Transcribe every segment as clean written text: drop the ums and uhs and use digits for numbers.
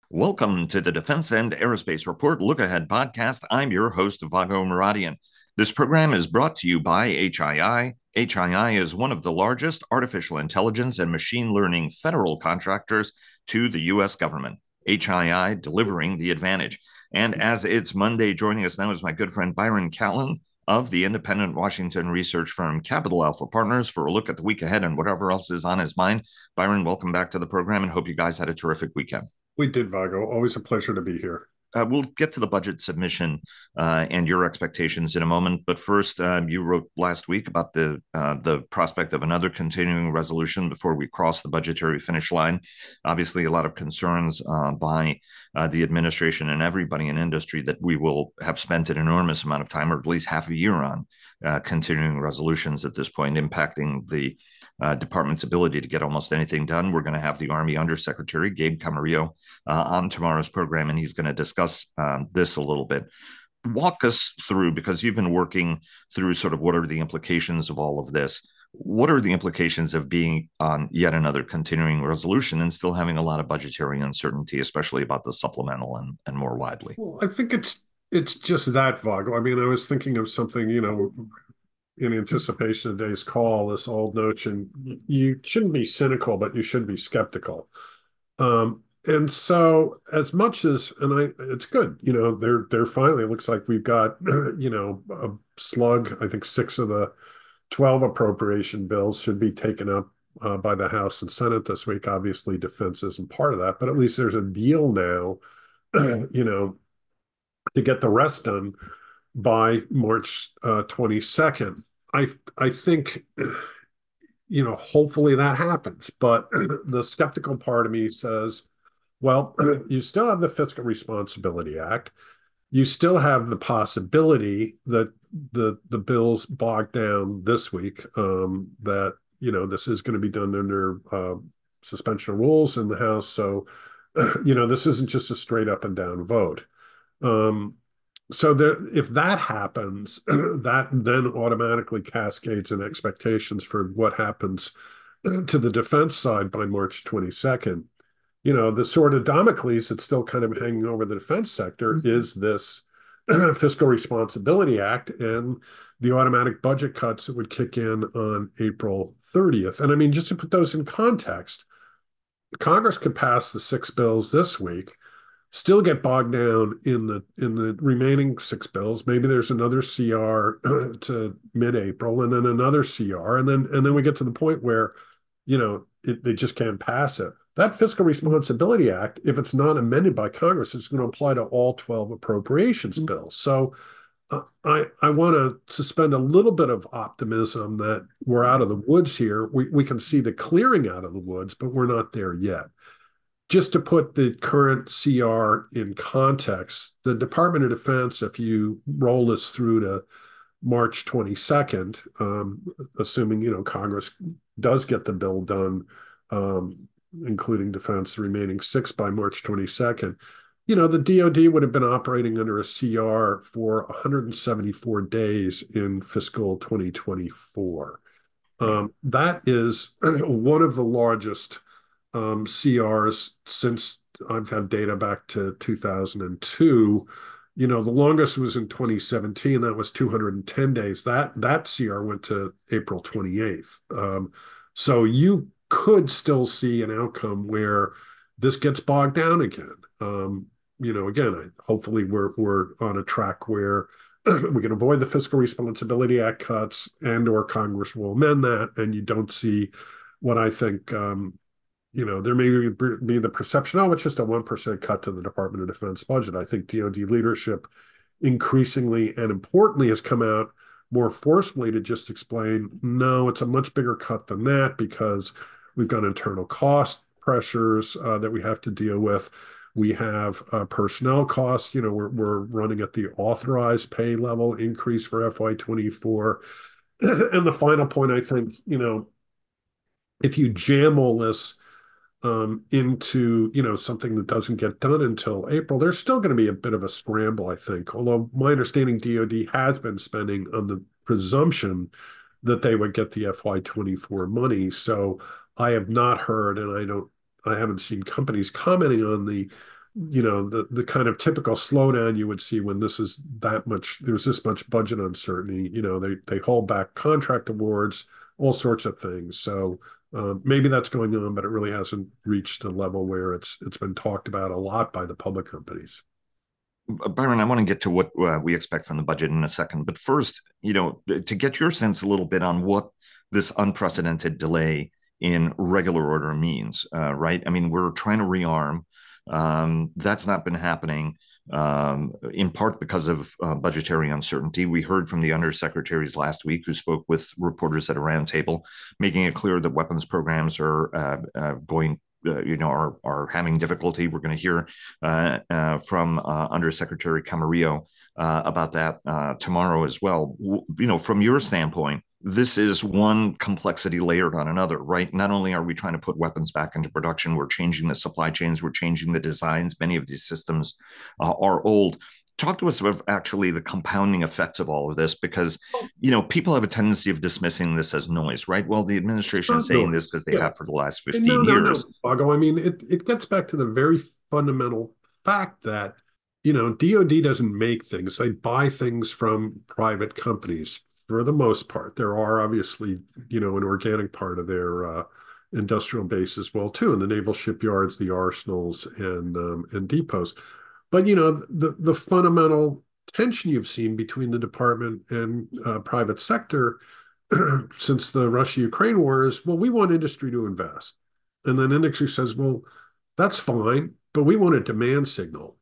Welcome to the Defense and Aerospace Report Look Ahead podcast. I'm your host, Vago Muradian. This program is brought to you by HII. HII is one of the largest artificial intelligence and machine learning federal contractors to the U.S. government. HII delivering the advantage. And as it's Monday, joining us now is my good friend Byron Callan of the independent Washington research firm Capital Alpha Partners for a look at the week ahead and whatever else is on his mind. Byron, welcome back to the program and hope you guys had a terrific weekend. We did, Vago. Always a pleasure to be here. We'll get to the budget submission and your expectations in a moment. But first, you wrote last week about the prospect of another continuing resolution before we cross the budgetary finish line. Obviously, a lot of concerns by the administration and everybody in industry that we will have spent an enormous amount of time, or at least half a year, on continuing resolutions at this point, impacting the department's ability to get almost anything done. We're going to have the Army Undersecretary, Gabe Camarillo, on tomorrow's program, and he's going to discuss this a little bit. Walk us through, because you've been working through sort of what are the implications of all of this. What are the implications of being on yet another continuing resolution and still having a lot of budgetary uncertainty, especially about the supplemental and more widely? Well, I think it's just that, Vago. I mean, I was thinking of something, in anticipation of today's call, this old notion, you shouldn't be cynical, but you should be skeptical. And so as much as, it's good, they're finally, it looks like we've got, a slug. I think 6 of the 12 appropriation bills should be taken up by the House and Senate this week. Obviously, defense isn't part of that, but at least there's a deal now, to get the rest done by March 22nd. I think, hopefully that happens. But the skeptical part of me says, well, you still have the Fiscal Responsibility Act. You still have the possibility that the bills bog down this week, that, this is going to be done under suspension of rules in the House. So, this isn't just a straight up and down vote. Um, so if that happens, that then automatically cascades in expectations for what happens to the defense side by March 22nd. The sword of Damocles that's still kind of hanging over the defense sector is this Fiscal Responsibility Act and the automatic budget cuts that would kick in on April 30th. And I mean, just to put those in context, Congress could pass the 6 bills this week, still get bogged down in the remaining 6 bills. Maybe there's another CR to mid-April, and then another CR, and then we get to the point where, they just can't pass it. That Fiscal Responsibility Act, if it's not amended by Congress, is going to apply to all 12 appropriations bills. So I want to suspend a little bit of optimism that we're out of the woods here. We can see the clearing out of the woods, but we're not there yet. Just to put the current CR in context, the Department of Defense, if you roll this through to March 22nd, assuming, Congress does get the bill done, including defense, the remaining 6 by March 22nd, the DoD would have been operating under a CR for 174 days in fiscal 2024. That is one of the largest CRs since I've had data back to 2002. The longest was in 2017. That was 210 days. That CR went to April 28th. So you could still see an outcome where this gets bogged down again. Again, hopefully we're on a track where we can avoid the Fiscal Responsibility Act cuts, and/or Congress will amend that, and you don't see what I think. There may be the perception, oh, it's just a 1% cut to the Department of Defense budget. I think DoD leadership increasingly and importantly has come out more forcefully to just explain, no, it's a much bigger cut than that because we've got internal cost pressures that we have to deal with. We have personnel costs. We're running at the authorized pay level increase for FY24. And the final point, I think, if you jam all this into something that doesn't get done until April, there's still going to be a bit of a scramble, I think. Although my understanding, DoD has been spending on the presumption that they would get the FY24 money. So I have not heard, and I haven't seen companies commenting on the the kind of typical slowdown you would see when there's this much budget uncertainty. They hold back contract awards, all sorts of things. So maybe that's going on, but it really hasn't reached a level where it's been talked about a lot by the public companies. Byron, I want to get to what we expect from the budget in a second. But first, to get your sense a little bit on what this unprecedented delay in regular order means, right? I mean, we're trying to rearm. That's not been happening in part because of budgetary uncertainty. We heard from the undersecretaries last week who spoke with reporters at a roundtable, making it clear that weapons programs are going are having difficulty. We're going to hear from Undersecretary Camarillo about that tomorrow as well. From your standpoint, this is one complexity layered on another, right? Not only are we trying to put weapons back into production, we're changing the supply chains, we're changing the designs. Many of these systems are old. Talk to us about actually the compounding effects of all of this, because people have a tendency of dismissing this as noise, right? Well, the It's administration is not saying this noise. because they Yeah. have for the last And no, 15 no, years. no, Bago. I mean, it gets back to the very fundamental fact that, DoD doesn't make things. They buy things from private companies for the most part. There are obviously, an organic part of their industrial base as well, too, in the naval shipyards, the arsenals, and depots. But, the fundamental tension you've seen between the department and private sector since the Russia-Ukraine war is, well, we want industry to invest. And then industry says, well, that's fine, but we want a demand signal.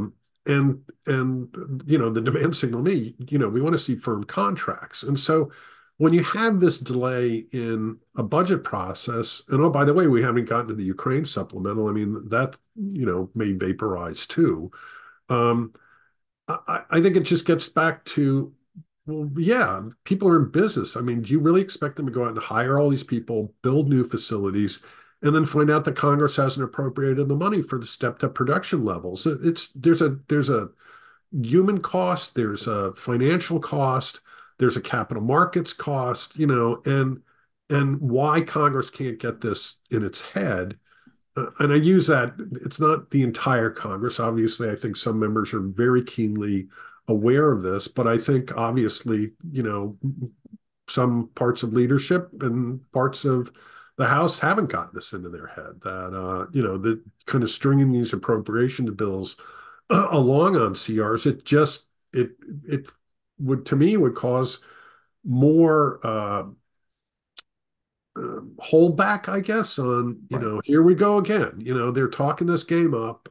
And the demand signal we want to see firm contracts. And so when you have this delay in a budget process, and oh, by the way, we haven't gotten to the Ukraine supplemental. I mean, that, may vaporize too. Um, I think it just gets back to, well, yeah, people are in business. I mean, do you really expect them to go out and hire all these people, build new facilities, and then find out that Congress hasn't appropriated the money for the stepped up production levels? There's a human cost, there's a financial cost, there's a capital markets cost, and why Congress can't get this in its head. And I use that, it's not the entire Congress. Obviously, I think some members are very keenly aware of this, but I think obviously, some parts of leadership and parts of the House haven't gotten this into their head that, the kind of stringing these appropriation bills along on CRs, it would, to me, would cause more holdback, I guess, on, Right. here we go again. They're talking this game up.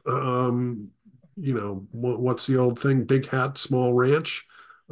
What's the old thing? Big hat, small ranch.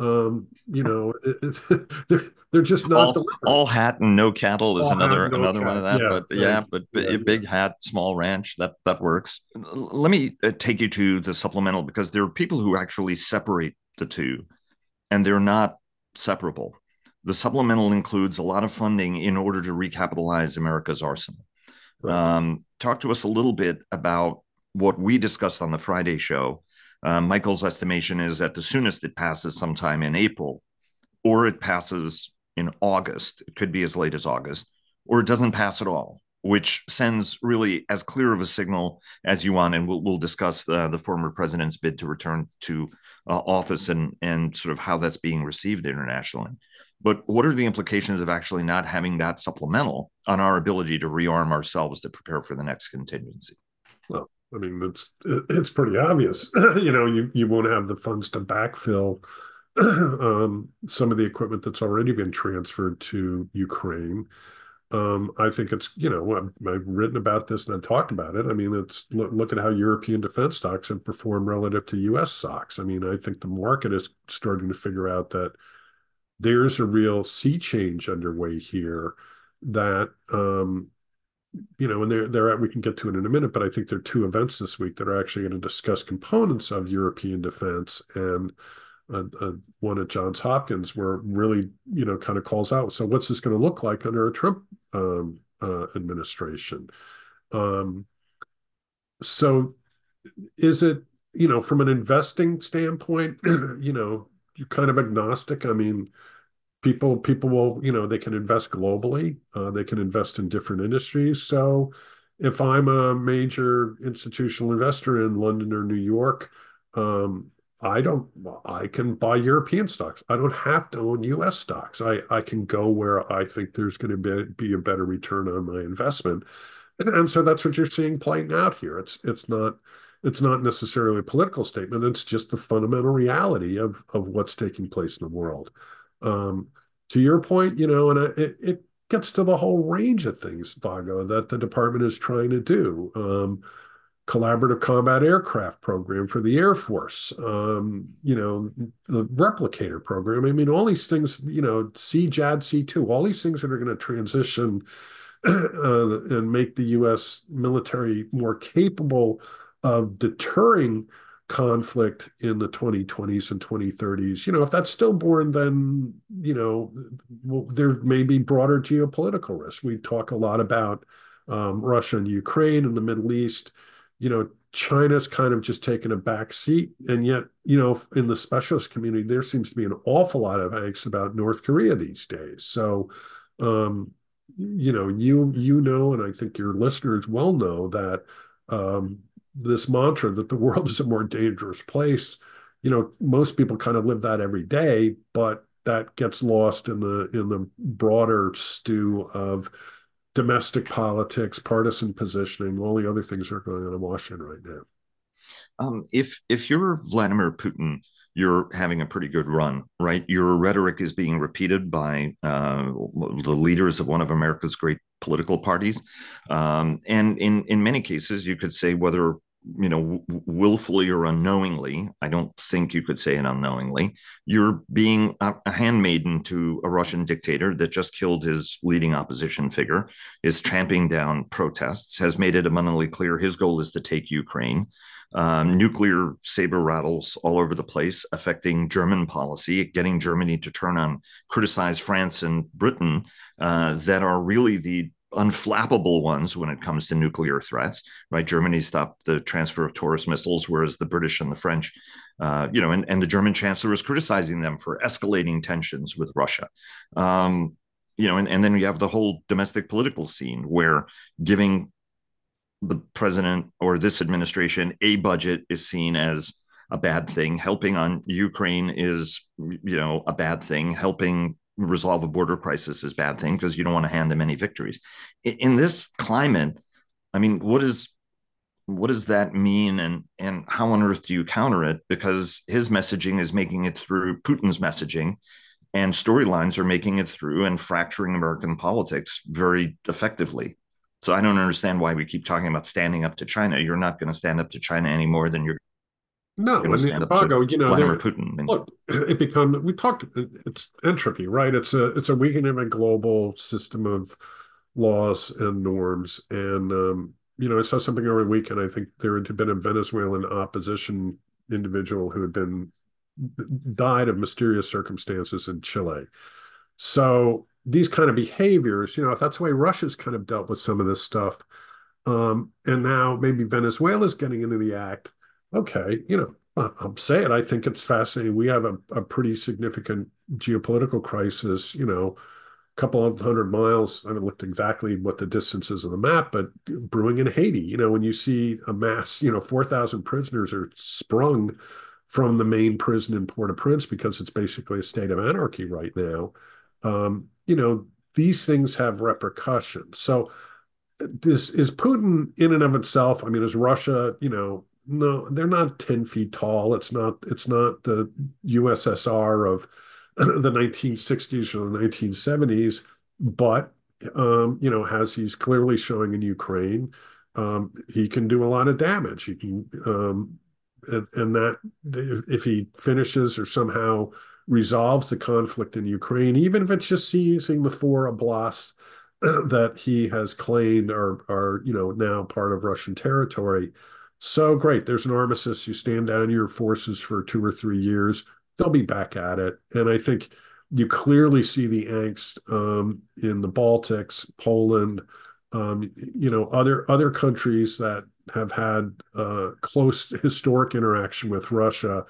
They're just not All delivering. hat and no cattle is All hat, no another one of cat. that. Yeah, But yeah, thank but you. Yeah, yeah. big hat, small ranch, that works. Let me take you to the supplemental, because there are people who actually separate the two, and they're not separable. The supplemental includes a lot of funding in order to recapitalize America's arsenal. Right. Talk to us a little bit about what we discussed on the Friday show. Michael's estimation is that the soonest it passes sometime in April, or it passes in August. It could be as late as August, or it doesn't pass at all, which sends really as clear of a signal as you want. And we'll discuss the former president's bid to return to office and sort of how that's being received internationally. But what are the implications of actually not having that supplemental on our ability to rearm ourselves to prepare for the next contingency? Well, I mean, it's pretty obvious. You won't have the funds to backfill some of the equipment that's already been transferred to Ukraine. I think it's, I've written about this and I've talked about it. I mean, look at how European defense stocks have performed relative to US stocks. I mean, I think the market is starting to figure out that there's a real sea change underway here that, and we can get to it in a minute, but I think there are two events this week that are actually going to discuss components of European defense, and one at Johns Hopkins where it really, kind of calls out. So what's this going to look like under a Trump administration? Um, so is it, from an investing standpoint, you're kind of agnostic. I mean, people will, they can invest globally. They can invest in different industries. So, if I'm a major institutional investor in London or New York, um, I don't, I can buy European stocks. I don't have to own US stocks. I can go where I think there's going to be a better return on my investment. And so that's what you're seeing playing out here. It's not necessarily a political statement. It's just the fundamental reality of what's taking place in the world. Um, to your point, and it gets to the whole range of things, Vago, that the department is trying to do. Collaborative Combat Aircraft program for the Air Force, the replicator program. I mean, all these things, CJAD, C2, all these things that are going to transition and make the U.S. military more capable of deterring conflict in the 2020s and 2030s. If that's stillborn, then, there may be broader geopolitical risks. We talk a lot about Russia and Ukraine and the Middle East. China's kind of just taken a back seat. And yet, in the specialist community, there seems to be an awful lot of angst about North Korea these days. So, and I think your listeners well know that this mantra that the world is a more dangerous place, most people kind of live that every day, but that gets lost in the broader stew of domestic politics, partisan positioning, all the other things that are going on in Washington right now. If you're Vladimir Putin, you're having a pretty good run, right? Your rhetoric is being repeated by the leaders of one of America's great political parties, and in many cases, you could say whether willfully or unknowingly. I don't think you could say it unknowingly. You're being a handmaiden to a Russian dictator that just killed his leading opposition figure, is tramping down protests, has made it abundantly clear his goal is to take Ukraine. Nuclear saber rattles all over the place, affecting German policy, getting Germany to turn on, criticize France and Britain, that are really the unflappable ones when it comes to nuclear threats, right? Germany stopped the transfer of Taurus missiles, whereas the British and the French, and the German chancellor is criticizing them for escalating tensions with Russia. And then you have the whole domestic political scene where giving the president or this administration a budget is seen as a bad thing. Helping on Ukraine is, a bad thing. Helping resolve a border crisis is a bad thing because you don't want to hand them any victories. In this climate, I mean, what does that mean, and how on earth do you counter it? Because his messaging is making it through Putin's messaging, and storylines are making it through and fracturing American politics very effectively. So I don't understand why we keep talking about standing up to China. You're not going to stand up to China any more than you're No, going to and the stand up to embargo, Vladimir Putin. I mean, look, we talked, it's entropy, right? It's a weakening of a global system of laws and norms. And, I saw something over the weekend. I think there had been a Venezuelan opposition individual who died of mysterious circumstances in Chile. So these kind of behaviors, if that's the way Russia's kind of dealt with some of this stuff, and now maybe Venezuela's getting into the act. Okay, I'll say it. I think it's fascinating. We have a pretty significant geopolitical crisis, a couple of 100 miles. I haven't looked exactly what the distance is on the map, but brewing in Haiti. When you see a mass, 4,000 prisoners are sprung from the main prison in Port-au-Prince because it's basically a state of anarchy right now. These things have repercussions. So this is Putin in and of itself. I mean, is Russia, no, they're not 10 feet tall. It's not the USSR of the 1960s or the 1970s, but as he's clearly showing in Ukraine, he can do a lot of damage. He can, and that if he finishes or somehow resolves the conflict in Ukraine, even if it's just seizing the four oblasts that he has claimed are now part of Russian territory. So great. There's an armistice. You stand down your forces for 2 or 3 years. They'll be back at it. And I think you clearly see the angst in the Baltics, Poland, other countries that have had close historic interaction with Russia.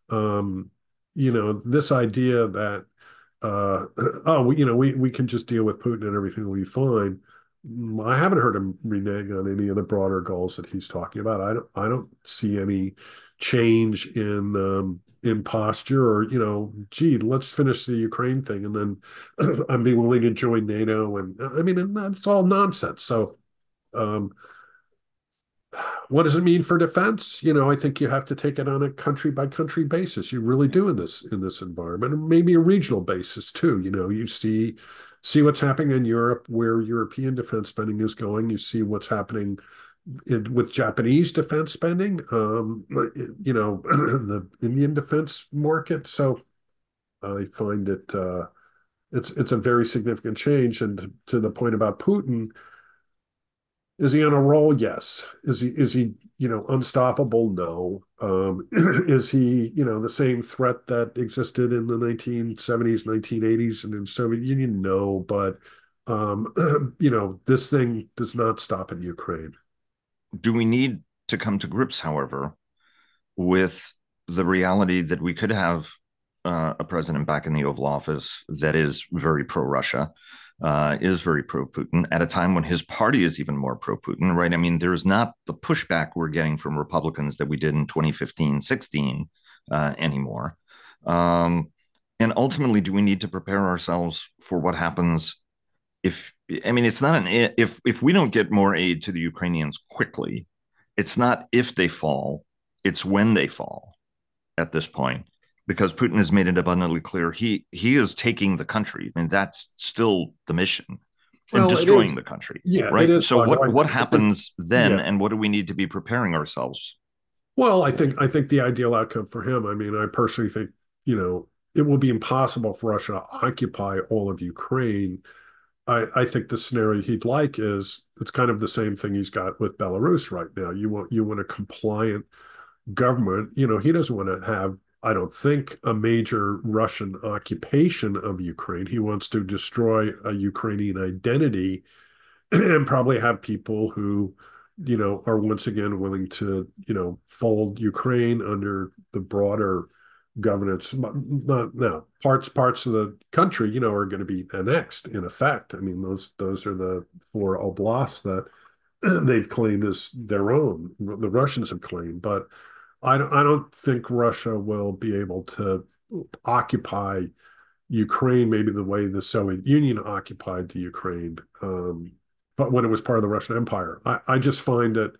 This idea that we can just deal with Putin and everything will be fine. I haven't heard him renege on any of the broader goals that he's talking about. I don't see any change in posture or, gee, let's finish the Ukraine thing and then I'd be willing to join NATO. And I mean, and that's all nonsense. So um, what does it mean for defense? I think you have to take it on a country by country basis. You really do in this environment, and maybe a regional basis too. You see what's happening in Europe, where European defense spending is going. You see what's happening with Japanese defense spending. The Indian defense market. So I find it's a very significant change. And to the point about Putin, is he on a roll? Yes. Is he unstoppable? No. Is he the same threat that existed in the 1970s, 1980s, and in Soviet Union? No. But this thing does not stop in Ukraine. Do we need to come to grips, however, with the reality that we could have a president back in the Oval Office that is very pro-Russia, is very pro-Putin at a time when his party is even more pro-Putin, right? I mean, there's not the pushback we're getting from Republicans that we did in 2015, 16 anymore. And ultimately, do we need to prepare ourselves for what happens if, I mean, it's not if we don't get more aid to the Ukrainians quickly, it's not if they fall, it's when they fall at this point, because Putin has made it abundantly clear he is taking the country. I mean, that's still the mission, and Well, it is. destroying the country, Yeah, it right? is. So what I think, happens then, yeah. and what do we need to be preparing ourselves? Well, I think the ideal outcome for him. I mean, I personally think it will be impossible for Russia to occupy all of Ukraine. I think the scenario he'd like is it's kind of the same thing he's got with Belarus right now. You want a compliant government. He doesn't want to have, I don't think, a major Russian occupation of Ukraine. He wants to destroy a Ukrainian identity and probably have people who, are once again willing to, fold Ukraine under the broader governance. Not now, parts of the country, are going to be annexed in effect. I mean, those are the four oblasts that they've claimed as their own. The Russians have claimed, but I don't think Russia will be able to occupy Ukraine maybe the way the Soviet Union occupied the Ukraine, but when it was part of the Russian Empire. I just find it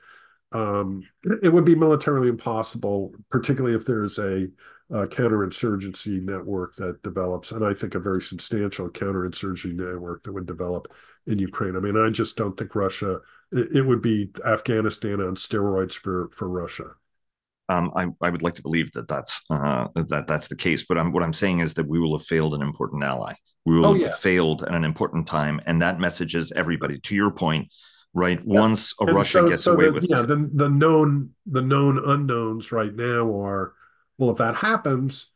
it would be militarily impossible, particularly if there's a counterinsurgency network that develops, and I think a very substantial counterinsurgency network that would develop in Ukraine. I mean, I just don't think Russia. It would be Afghanistan on steroids for Russia. I would like to believe that that's the case, but what I'm saying is that we will have failed an important ally. We Oh will have yeah, failed at an important time, and that messages everybody. To your point, right? yeah. Once a And Russia so gets so away the with, yeah the known unknowns right now are, well, if that happens,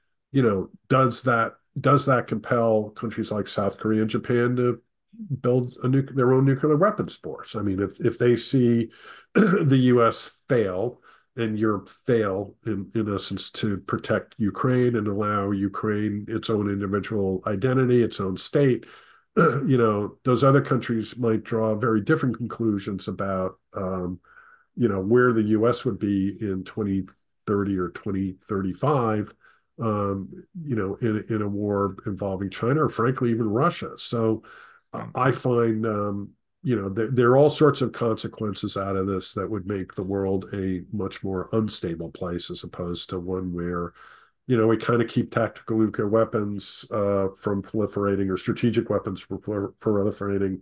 does that compel countries like South Korea and Japan to build their own nuclear weapons force? I mean, if they see the U.S. fail and Europe fail in essence to protect Ukraine and allow Ukraine its own individual identity, its own state, those other countries might draw very different conclusions about where the U.S. would be in 2030 or 2035, in a war involving China or frankly even Russia. So I find there are all sorts of consequences out of this that would make the world a much more unstable place as opposed to one where we kind of keep tactical nuclear weapons from proliferating or strategic weapons from proliferating.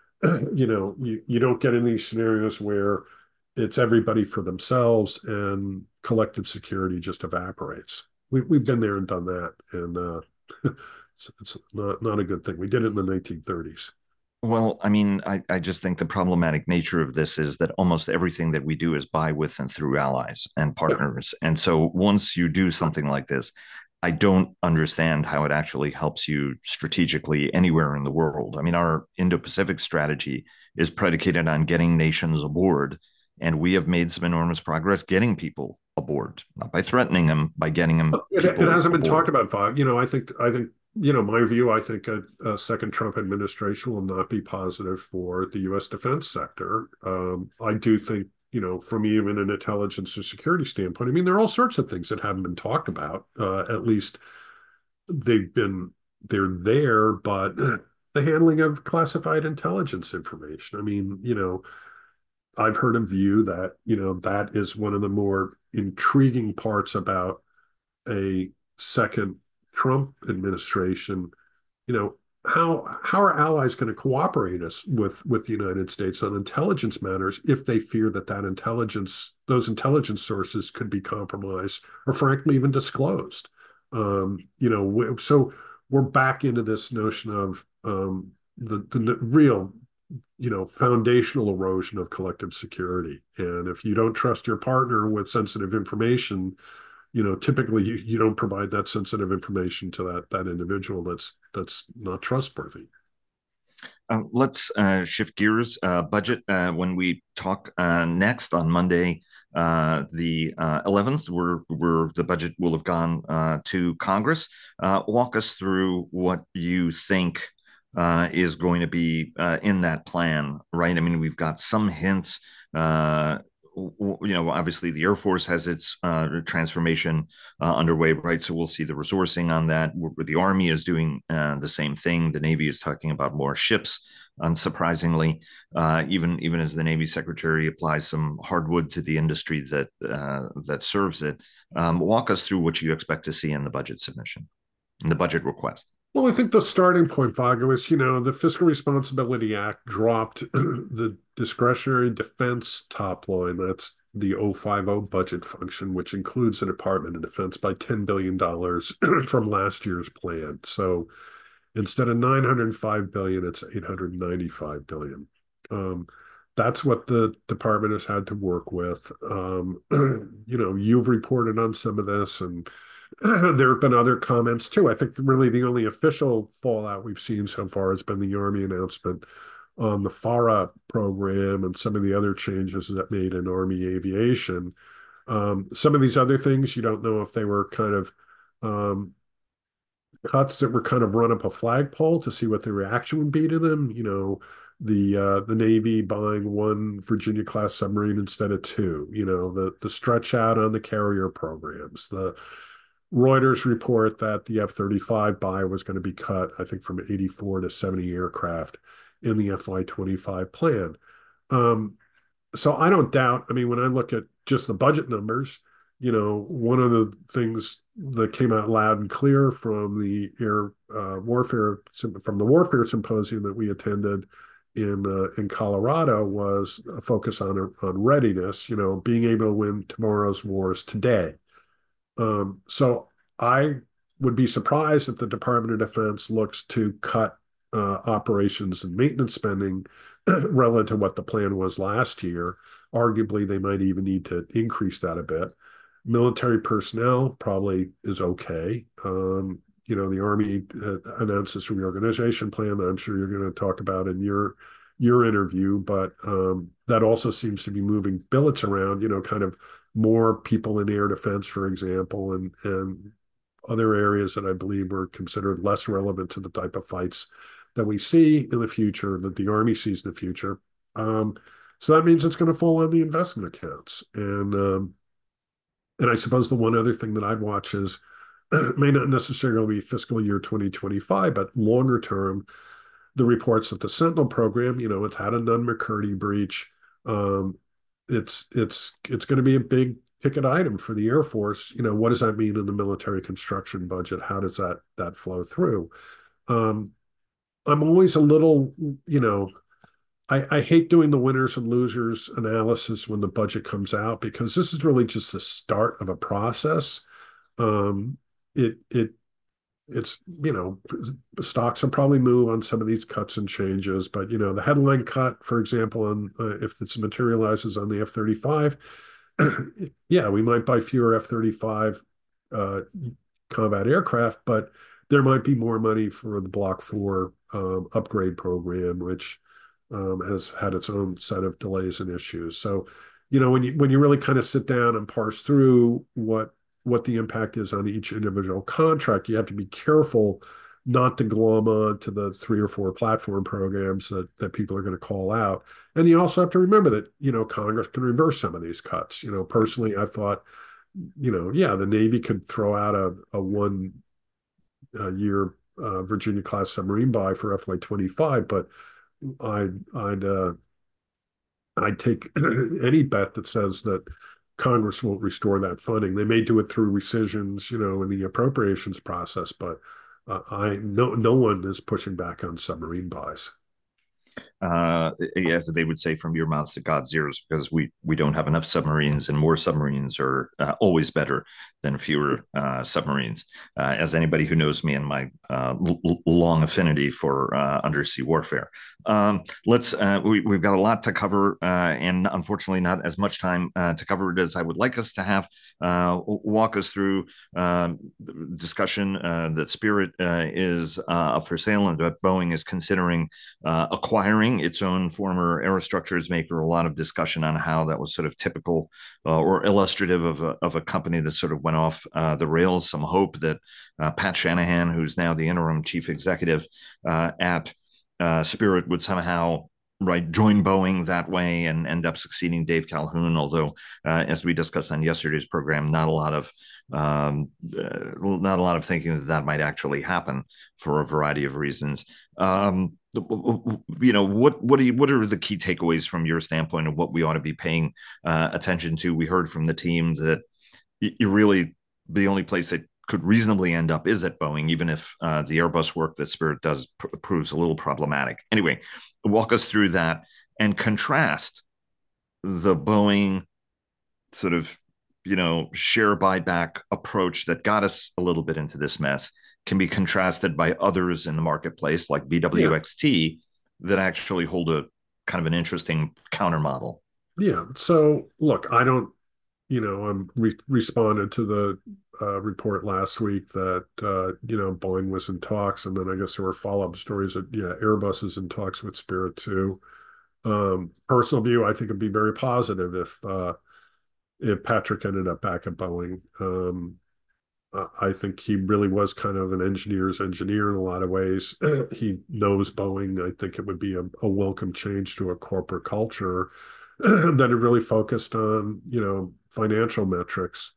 You don't get any scenarios where it's everybody for themselves and collective security just evaporates. We've been there and done that, and it's not a good thing. We did it in the 1930s. well, I mean, I just think the problematic nature of this is that almost everything that we do is by, with, and through allies and Yeah. partners. And so once you do something like this, I don't understand how it actually helps you strategically anywhere in the world. I mean, our Indo Pacific strategy is predicated on getting nations aboard And we have made some enormous progress getting people aboard, not by threatening them, by getting them It people hasn't been talked aboard. about, Bob. I think, my view, I think a second Trump administration will not be positive for the U.S. defense sector. I do think, from even an intelligence and security standpoint, I mean, there are all sorts of things that haven't been talked about. At least they've been, they're there, but the handling of classified intelligence information. I mean, I've heard a view that, that is one of the more intriguing parts about a second Trump administration. you know, how are allies going to cooperate us with the United States on intelligence matters if they fear that those intelligence sources could be compromised or frankly even disclosed? So we're back into this notion of the real foundational erosion of collective security. And if you don't trust your partner with sensitive information, typically you don't provide that sensitive information to that individual that's not trustworthy. Let's shift gears. Budget. When we talk next on Monday, the 11th, where the budget will have gone to Congress. Walk us through what you think is going to be in that plan, right? I mean, we've got some hints. Obviously the Air Force has its transformation underway, right? So we'll see the resourcing on that. Where the Army is doing the same thing. The Navy is talking about more ships, unsurprisingly, even as the Navy Secretary applies some hardwood to the industry that serves it. Walk us through what you expect to see in the budget submission, in the budget request. Well, I think the starting point, Vago, is, the Fiscal Responsibility Act dropped the discretionary defense top line. That's the 050 budget function, which includes the Department of Defense, by $10 billion from last year's plan. So instead of 905 billion, it's 895 billion. That's what the department has had to work with. You've reported on some of this, and there have been other comments too. I think really the only official fallout we've seen so far has been the Army announcement on the FARA program and some of the other changes that made in Army aviation. Some of these other things, you don't know if they were kind of cuts that were kind of run up a flagpole to see what the reaction would be to them. The Navy buying one Virginia class submarine instead of two. The stretch out on the carrier programs. The Reuters report that the F-35 buy was going to be cut, I think, from 84 to 70 aircraft in the FY25 plan. So I don't doubt. I mean, when I look at just the budget numbers, one of the things that came out loud and clear from the warfare symposium that we attended in Colorado was a focus on readiness. Being able to win tomorrow's wars today. So I would be surprised if the Department of Defense looks to cut operations and maintenance spending relative to what the plan was last year. Arguably, they might even need to increase that a bit. Military personnel probably is okay. The Army announced this reorganization plan that I'm sure you're going to talk about in your interview, but that also seems to be moving billets around, kind of more people in air defense, for example, and other areas that I believe were considered less relevant to the type of fights that we see in the future, that the Army sees in the future. So that means it's going to fall on the investment accounts. And I suppose the one other thing that I'd watch is may not necessarily be fiscal year 2025, but longer term, the reports that the Sentinel program, it had a Nunn-McCurdy breach. It's going to be a big ticket item for the Air Force. What does that mean in the military construction budget? How does that flow through? I'm always a little, I hate doing the winners and losers analysis when the budget comes out, because this is really just the start of a process. Um, it it's stocks will probably move on some of these cuts and changes, but the headline cut, for example, on if this materializes on the F-35, yeah, we might buy fewer F-35 combat aircraft, but there might be more money for the Block 4 upgrade program, which has had its own set of delays and issues. So, when you really kind of sit down and parse through what the impact is on each individual contract, you have to be careful not to glom on to the three or four platform programs that people are going to call out. And you also have to remember that, Congress can reverse some of these cuts. Personally, I thought, yeah, the Navy could throw out a one year Virginia class submarine buy for FY25, but I'd I'd uh, I'd take any bet that says that Congress won't restore that funding. They may do it through rescissions, in the appropriations process, but I no one is pushing back on submarine buys. As they would say from your mouth to God's ears, because we don't have enough submarines, and more submarines are always better than fewer submarines. As anybody who knows me and my long affinity for undersea warfare, we've got a lot to cover, and unfortunately, not as much time to cover it as I would like us to have. Walk us through discussion that Spirit is up for sale and that Boeing is considering acquiring its own former aerostructures maker. A lot of discussion on how that was sort of typical or illustrative of a company that sort of went off the rails. Some hope that Pat Shanahan, who's now the interim chief executive at Spirit, would somehow join Boeing that way and end up succeeding Dave Calhoun. Although, as we discussed on yesterday's program, not a lot of thinking that might actually happen for a variety of reasons. What are the key takeaways from your standpoint of what we ought to be paying attention to? We heard from the team that you really the only place that could reasonably end up is at Boeing, even if the Airbus work that Spirit does proves a little problematic. Anyway, walk us through that and contrast the Boeing sort of share buyback approach that got us a little bit into this mess can be contrasted by others in the marketplace like BWXT that actually hold a kind of an interesting counter model. Yeah. So look, I don't, I'm responded to the report last week that Boeing was in talks, and then I guess there were follow-up stories that Airbus is in talks with Spirit too. Personal view, I think it'd be very positive if Patrick ended up back at Boeing. I think he really was kind of an engineer's engineer in a lot of ways. He knows Boeing. I think it would be a welcome change to a corporate culture that had really focused on, financial metrics,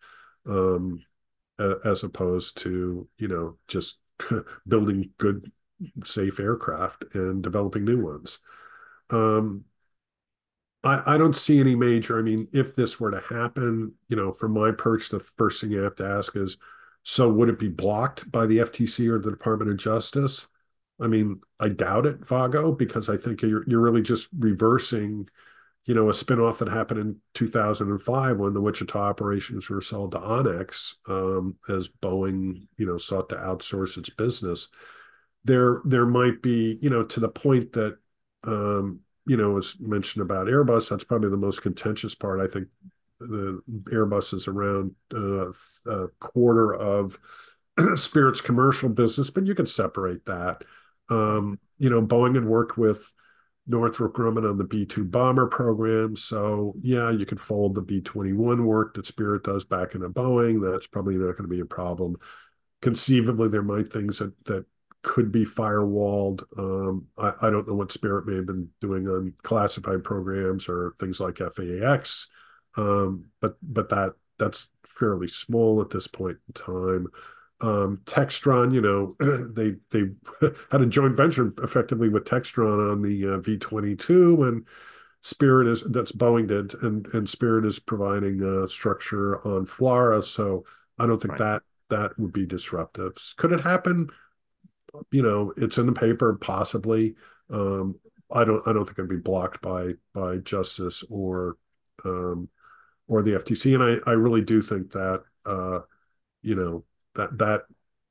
as opposed to, just building good, safe aircraft and developing new ones. Um, I don't see any major. I mean, if this were to happen, from my perch, the first thing you have to ask is, so would it be blocked by the FTC or the Department of Justice? I mean, I doubt it, Vago, because I think you're really just reversing, a spinoff that happened in 2005 when the Wichita operations were sold to Onyx, as Boeing, sought to outsource its business. There might be, to the point that, as mentioned about Airbus, that's probably the most contentious part. I think the Airbus is around a quarter of Spirit's commercial business, but you can separate that. Boeing had worked with Northrop Grumman on the B-2 bomber program. So, yeah, you could fold the B-21 work that Spirit does back into Boeing. That's probably not going to be a problem. Conceivably, there might things that could be firewalled. I don't know what Spirit may have been doing on classified programs or things like FAX, but that's fairly small at this point in time. Textron, they had a joint venture effectively with Textron on the V-22, and that's Boeing did, and Spirit is providing structure on FLRAA. So I don't think Right. that would be disruptive. Could it happen? It's in the paper, possibly. I don't think it'd be blocked by justice or the FTC. And I really do think that you know that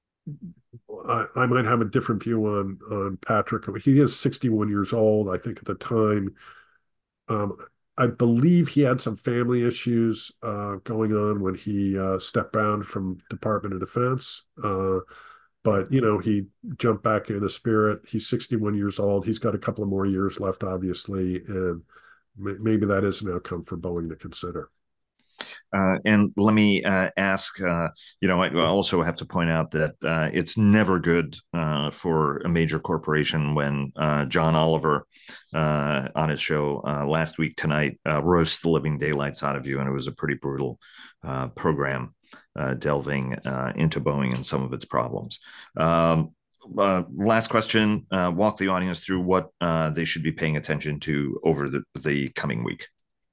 I might have a different view on Patrick. He is 61 years old. I think at the time, um, I believe he had some family issues going on when he stepped down from Department of Defense. But he jumped back into Spirit. He's 61 years old. He's got a couple of more years left, obviously, and maybe that is an outcome for Boeing to consider. And let me ask, I also have to point out that it's never good for a major corporation when John Oliver on his show last week tonight roasts the living daylights out of you. And it was a pretty brutal program delving into Boeing and some of its problems. Last question, walk the audience through what they should be paying attention to over the coming week.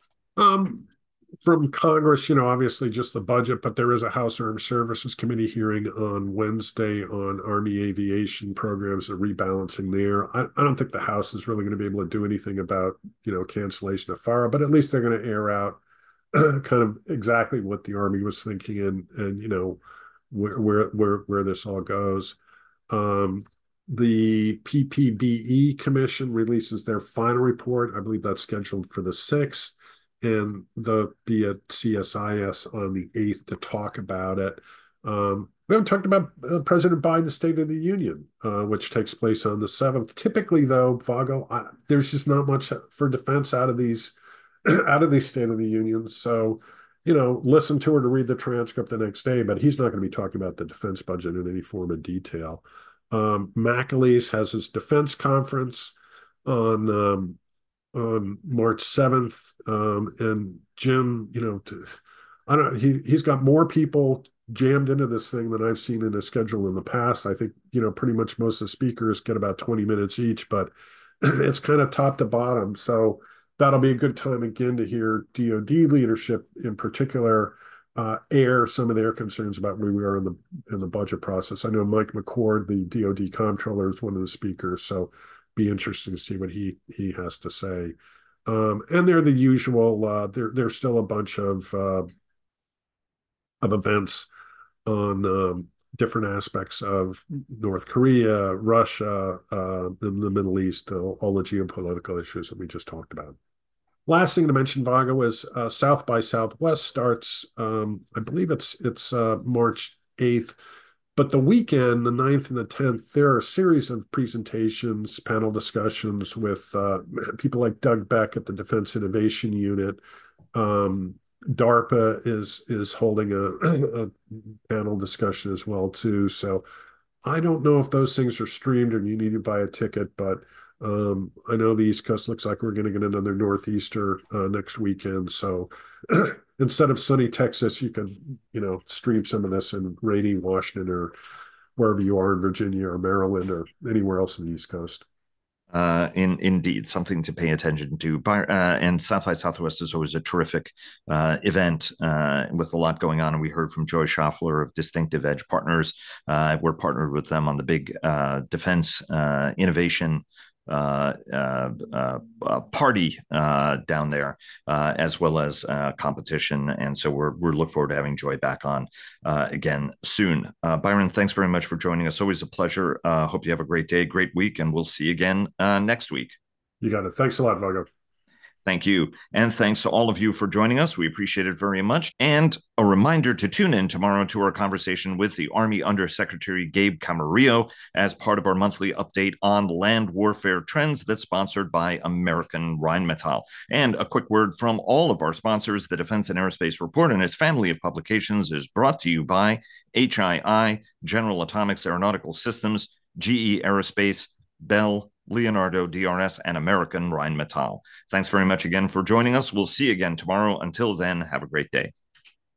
From Congress, obviously just the budget, but there is a House Armed Services Committee hearing on Wednesday on Army aviation programs and rebalancing there. I don't think the House is really going to be able to do anything about, cancellation of FARA, but at least they're going to air out kind of exactly what the Army was thinking and where this all goes. The PPBE Commission releases their final report. I believe that's scheduled for the 6th. And they'll be at CSIS on the 8th to talk about it. We haven't talked about President Biden's State of the Union, which takes place on the 7th. Typically, though, Vago, there's just not much for defense out of these State of the Unions. So, listen to her to read the transcript the next day, but he's not going to be talking about the defense budget in any form of detail. McAleese has his defense conference on March 7th. And Jim, I don't he's got more people jammed into this thing than I've seen in a schedule in the past. I think, pretty much most of the speakers get about 20 minutes each, but it's kind of top to bottom. So that'll be a good time again to hear DoD leadership in particular air some of their concerns about where we are in the budget process. I know Mike McCord, the DoD comptroller, is one of the speakers. So be interesting to see what he has to say. And they're the usual. There's still a bunch of events on different aspects of North Korea, Russia, in the Middle East, all the geopolitical issues that we just talked about. Last thing to mention, Vago, is South by Southwest starts. I believe it's March 8th. But the weekend, the 9th and the 10th, there are a series of presentations, panel discussions with people like Doug Beck at the Defense Innovation Unit. DARPA is holding a panel discussion as well, too. So I don't know if those things are streamed or you need to buy a ticket, but I know the East Coast looks like we're going to get another Northeaster next weekend. So instead of sunny Texas, you can, stream some of this in rainy Washington or wherever you are in Virginia or Maryland or anywhere else in the East Coast. Indeed, something to pay attention to. And South by Southwest is always a terrific event with a lot going on. And we heard from Joy Schaffler of Distinctive Edge Partners. We're partnered with them on the big defense innovation party down there, as well as competition. And so we're look forward to having Joy back on again soon. Byron, thanks very much for joining us. Always a pleasure. Hope you have a great day, great week, and we'll see you again next week. You got it. Thanks a lot, Vago. Thank you. And thanks to all of you for joining us. We appreciate it very much. And a reminder to tune in tomorrow to our conversation with the Army Undersecretary Gabe Camarillo as part of our monthly update on land warfare trends that's sponsored by American Rheinmetall. And a quick word from all of our sponsors. The Defense and Aerospace Report and its family of publications is brought to you by HII, General Atomics Aeronautical Systems, GE Aerospace, Bell, Leonardo, DRS, and American Rheinmetall. Thanks very much again for joining us. We'll see you again tomorrow. Until then, have a great day.